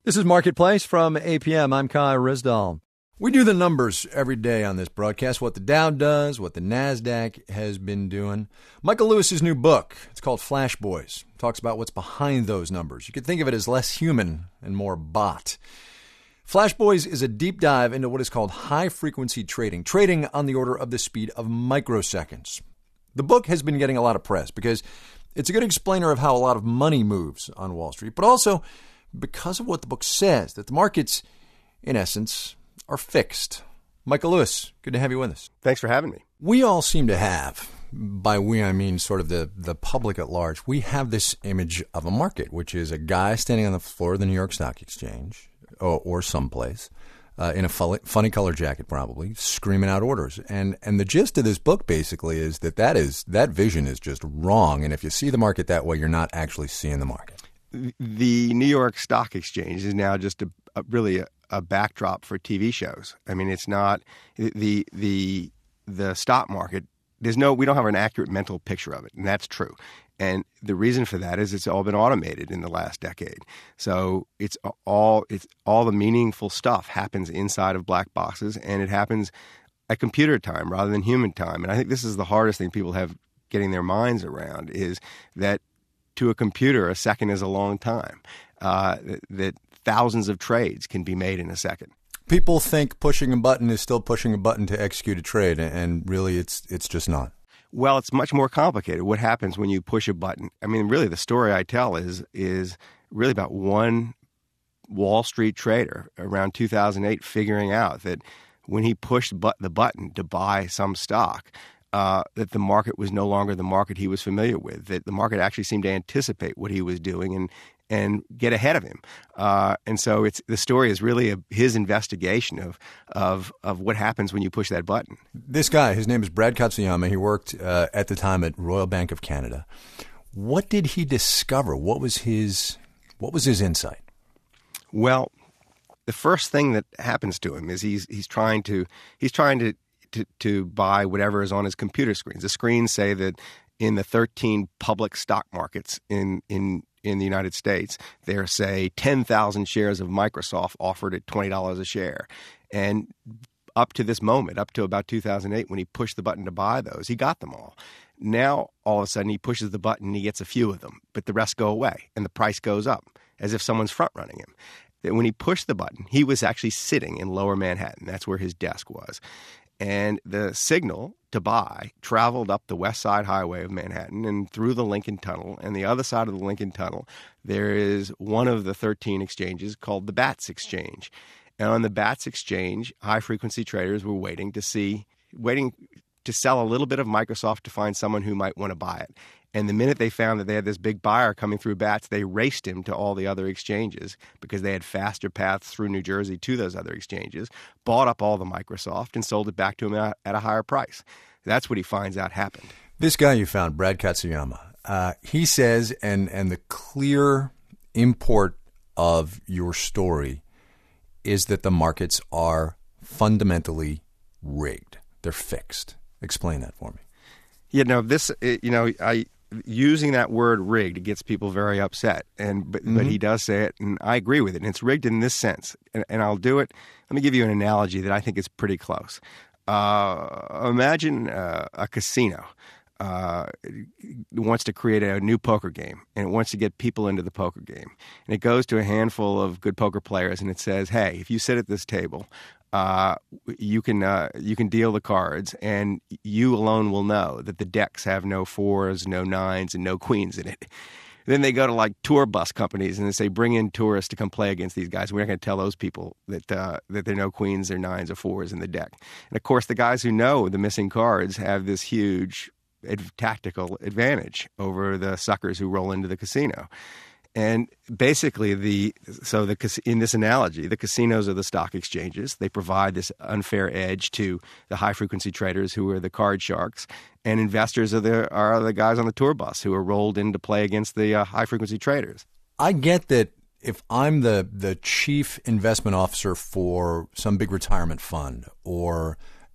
This is Marketplace from APM. I'm Kai Rizdal. We do the numbers every day on this broadcast, what the Dow does, what the NASDAQ has been doing. Michael Lewis's new book, it's called Flash Boys, talks about what's behind those numbers. You could think of it as less human and more bot. Flash Boys is a deep dive into what is called high-frequency trading on the order of the speed of microseconds. The book has been getting a lot of press because it's a good explainer of how a lot of money moves on Wall Street, but also because of what the book says, that the markets, in essence, are fixed. Michael Lewis, good to have you with us. Thanks for having me. We all seem to have, by we I mean sort of the public at large, we have this image of a market, which is a guy standing on the floor of the New York Stock Exchange or someplace in a funny color jacket probably, screaming out orders. And the gist of this book basically is that vision is just wrong. And if you see the market that way, you're not actually seeing the market. The New York Stock Exchange is now just really a backdrop for TV shows. I mean, it's not the stock market. We don't have an accurate mental picture of it, and that's true. And the reason for that is it's all been automated in the last decade. So it's all the meaningful stuff happens inside of black boxes, and it happens at computer time rather than human time. And I think this is the hardest thing people have getting their minds around is that to a computer, a second is a long time. That thousands of trades can be made in a second. People think pushing a button is still pushing a button to execute a trade, and really it's just not. Well, it's much more complicated. What happens when you push a button? I mean, really, the story I tell is really about one Wall Street trader around 2008 figuring out that when he pushed the button to buy some stock, that the market was no longer the market he was familiar with, that the market actually seemed to anticipate what he was doing and get ahead of him. And so the story is really his investigation of what happens when you push that button. This guy, his name is Brad Katsuyama. He worked at the time at Royal Bank of Canada. What did he discover? What was his insight? Well, the first thing that happens to him is he's trying to buy whatever is on his computer screens. The screens say that in the 13 public stock markets in the United States, there are, say, 10,000 shares of Microsoft offered at $20 a share. And up to this moment, up to about 2008, when he pushed the button to buy those, he got them all. Now, all of a sudden, he pushes the button and he gets a few of them, but the rest go away and the price goes up as if someone's front-running him. When he pushed the button, he was actually sitting in Lower Manhattan. That's where his desk was. And the signal to buy traveled up the West Side Highway of Manhattan and through the Lincoln Tunnel. And the other side of the Lincoln Tunnel, there is one of the 13 exchanges called the BATS Exchange. And on the BATS Exchange, high-frequency traders were waiting to sell a little bit of Microsoft to find someone who might want to buy it. And the minute they found that they had this big buyer coming through BATS, they raced him to all the other exchanges because they had faster paths through New Jersey to those other exchanges, bought up all the Microsoft, and sold it back to him at a higher price. That's what he finds out happened. This guy you found, Brad Katsuyama, he says, and the clear import of your story is that the markets are fundamentally rigged. They're fixed. Explain that for me. Using that word rigged, it gets people very upset. But he does say it, and I agree with it. And it's rigged in this sense. And I'll do it. Let me give you an analogy that I think is pretty close. Imagine a casino wants to create a new poker game, and it wants to get people into the poker game. And it goes to a handful of good poker players, and it says, hey, if you sit at this table, you can deal the cards, and you alone will know that the decks have no fours, no nines, and no queens in it. Then they go to like tour bus companies and they say, bring in tourists to come play against these guys. We're not going to tell those people that there are no queens or nines or fours in the deck. And of course, the guys who know the missing cards have this huge tactical advantage over the suckers who roll into the casino. And basically, in this analogy, the casinos are the stock exchanges. They provide this unfair edge to the high-frequency traders who are the card sharks, and investors are the guys on the tour bus who are rolled in to play against the high-frequency traders. I get that if I'm the chief investment officer for some big retirement fund or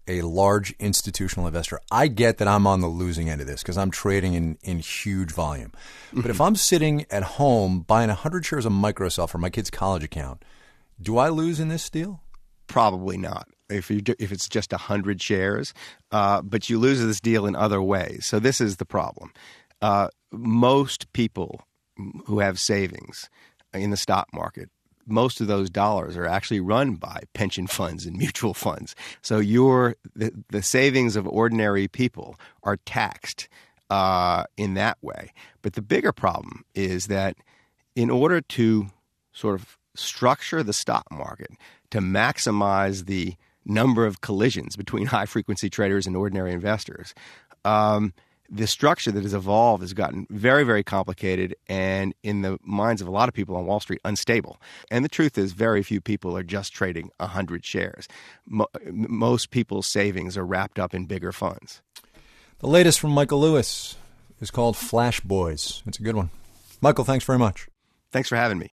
a large institutional investor, I get that I'm on the losing end of this because I'm trading in huge volume. But if I'm sitting at home buying 100 shares of Microsoft for my kid's college account, do I lose in this deal? Probably not. If it's just 100 shares, but you lose this deal in other ways. So this is the problem. Most people who have savings in the stock market, most of those dollars are actually run by pension funds and mutual funds. So the savings of ordinary people are taxed in that way. But the bigger problem is that in order to sort of structure the stock market to maximize the number of collisions between high-frequency traders and ordinary investors, the structure that has evolved has gotten very, very complicated and, in the minds of a lot of people on Wall Street, unstable. And the truth is very few people are just trading 100 shares. Most people's savings are wrapped up in bigger funds. The latest from Michael Lewis is called Flash Boys. It's a good one. Michael, thanks very much. Thanks for having me.